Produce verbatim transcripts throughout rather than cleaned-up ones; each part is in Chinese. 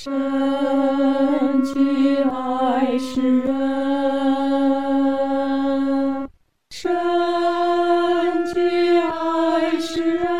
神去爱世人，神去爱世人，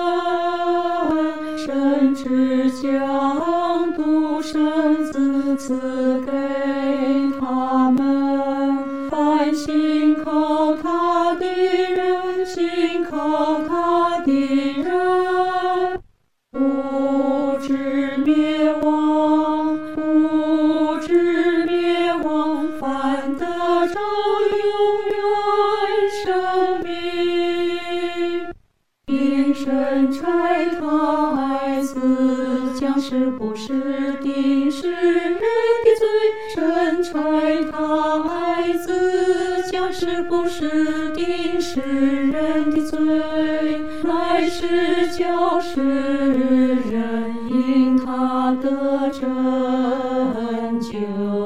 神只将独生子赐给他们，凡信靠他的人，信靠他的人，不至灭亡，不至灭亡，反得着永远生命。因神差他爱子，将是不是定世人的罪？神差他爱子，将是不是定世人的罪？乃是叫世人因他得拯救。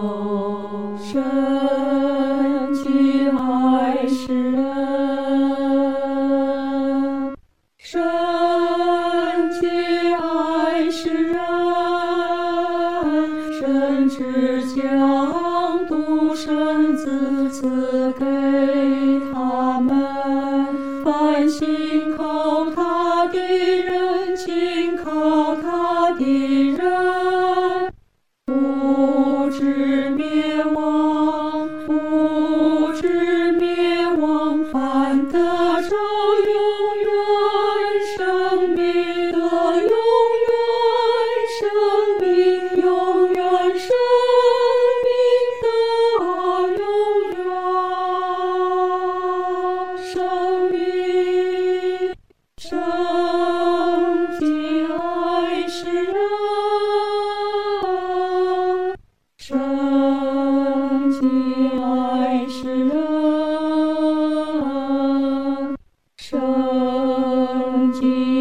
神去爱世人，神去爱世人，神只将独生子赐给他们，凡信靠他的人，信靠他的人，不至灭亡，不至灭亡，反得着永远生命，得永远生命，永远生命，得永远生命。神去爱世人，神去爱世人，神去